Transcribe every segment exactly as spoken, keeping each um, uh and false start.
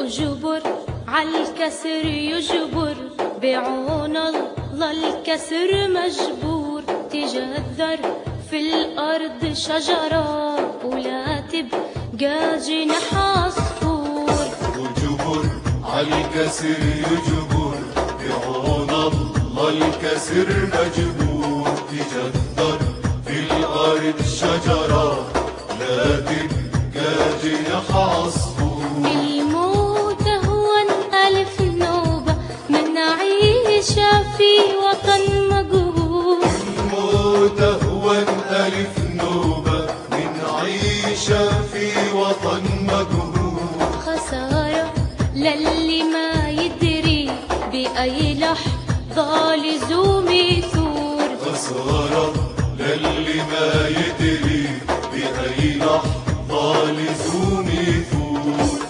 اجبر عالكسر يجبر، بعون الله الكسر مجبور. تجذر في الأرض شجرة ولا تبقى جناح عصفور. اجبر عالكسر يجبر، بعون الله الكسر مجبور. تجذر في الأرض شجرة لا تبقى جناح عصفور. الموت هون ألف نوبة من عيشة في وطن مجهول. الموت هون ألف نوبة من عيشة في وطن مجهول. خسارة للي ما يدري بأي لحظة لزوم يثور. خسارة للي ما يدري بأي لحظة لزوم يثور.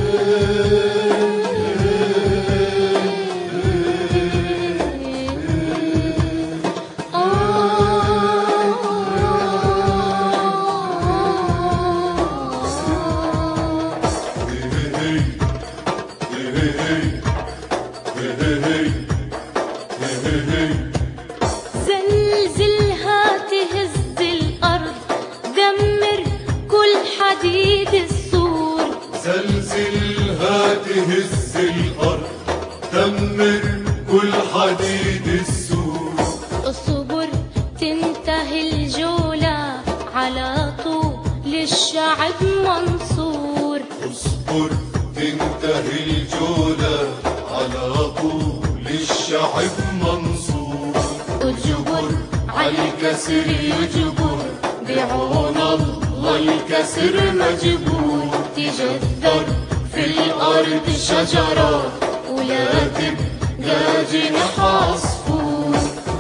زلزلها تهز الأرض، دمر كل حديد السور. زلزلها تهز الأرض، دمر كل حديد السور. اصبر تنتهي الجولة، على طول الشعب منصور. اصبر تنتهي الجولة، على طول الشعب منصور. اجبر عالكسر يجبر، بعون الله الكسر مجبور. تجذر في الأرض شجرة ولا تبقى جناح عصفور.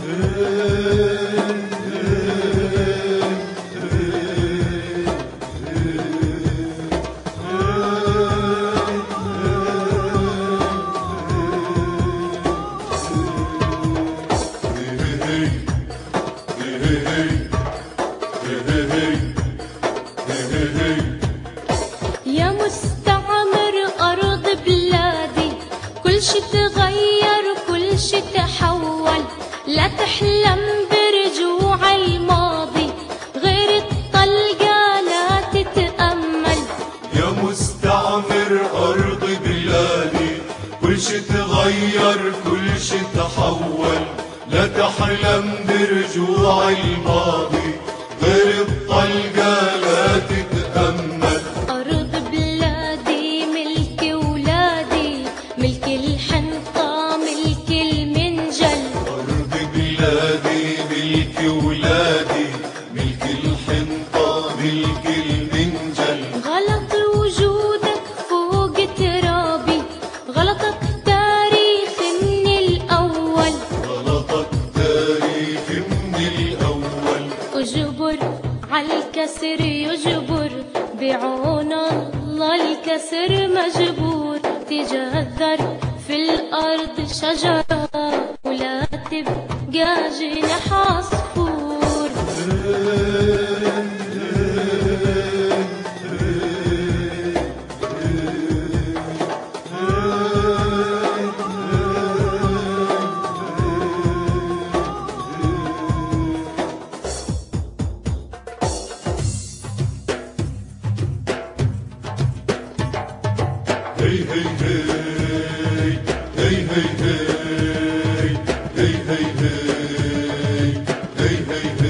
يا مستعمر أرض بلادي، كل شي تغير كل شي تحول. لا تحلم برجوع الماضي، غير الطلقة لا تتأمل. يا مستعمر أرض بلادي، كل شي تغير كل شي تحول. لا تحلم برجوع الماضي، غير الطلقة لا تتأمل. أرض بلادي ملك ولادي، ملك الحنطة ملك المنجل. أرض بلادي ملك ولادي، ملك الحنطة ملك المنجل. غلط وجودك فوق ترابي، غلطك تاريخ من الأول. غلطك تاريخ من الأول. اجبر عالكسر يجبر، بعون الله الكسر مجبور. تجذر في الأرض شجرة ولا تبقى جناح عصفور. هي هي هي هي هي هي هي هي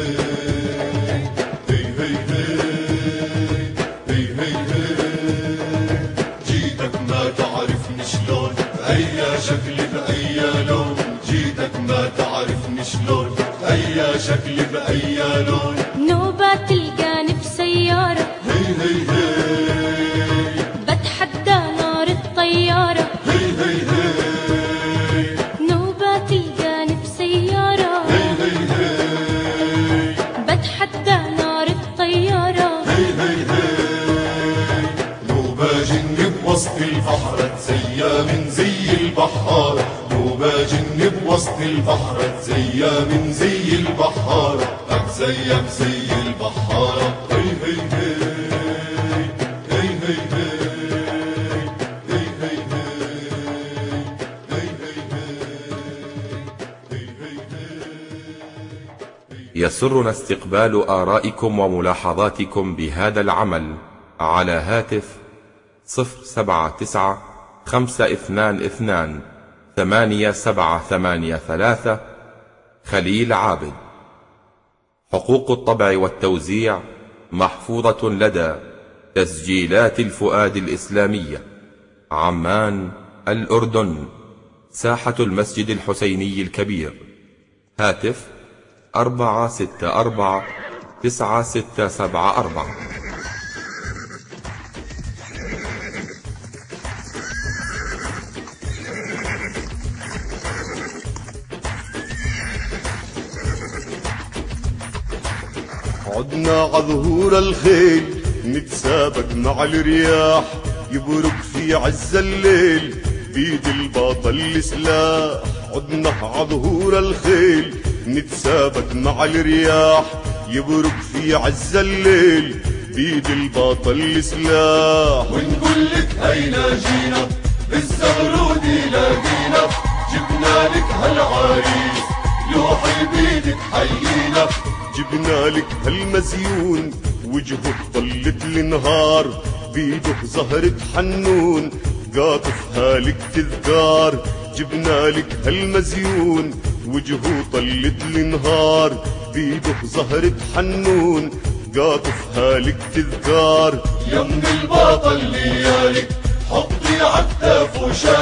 هي هي. جيتك ما تعرفني شلون، بأي شكل بأي لون. جيتك ما تعرفني شلون، بأي شكل بأي لون. نوبة تلقاني بسيارة، هي هي هي بتحدى نار الطيارة. هي هي هي نوبة تلقاني بسيارة، هي هي هي بتحدى نار الطيارة. هي هي هي. نوبة جن بوسط البحر تزيا من زي البحارة. نوبة جن بوسط البحر تزيا من زي البحارة. أتزيا بزي البحارة. هي هي هي هي هي هي هي هي يسرنا استقبال آرائكم وملاحظاتكم بهذا العمل على هاتف صفر سبعة تسعة خمسة اثنان اثنان ثمانية سبعة ثمانية ثلاثة. خليل عابد. حقوق الطبع والتوزيع محفوظة لدى تسجيلات الفؤاد الإسلامية، عمان، الأردن، ساحة المسجد الحسيني الكبير. هاتف أربعة ستة أربعة تسعة ستة سبعة أربعة. عدنا عظهور الخيل نتسابق مع الرياح، يبرق في عز الليل بيد الباطل سلاح. عدنا عظهور الخيل نتسابق مع الرياح، يبرق في عز الليل بيد الباطل سلاح. ونقول لك هينا جينا بالزغرود لاقينا، جبنا لك هالعريس لوحي بيدك حيينا. جبنا لك هالمزيون وجهه طلت النهار، بيده زهرة حنون قاطفها لك تذكار. جبنا لك هالمزيون وجهه طلت النهار، بيده زهرة حنون قاطفها لك تذكار. يم الباطل ليالك حطي عكتاف وشال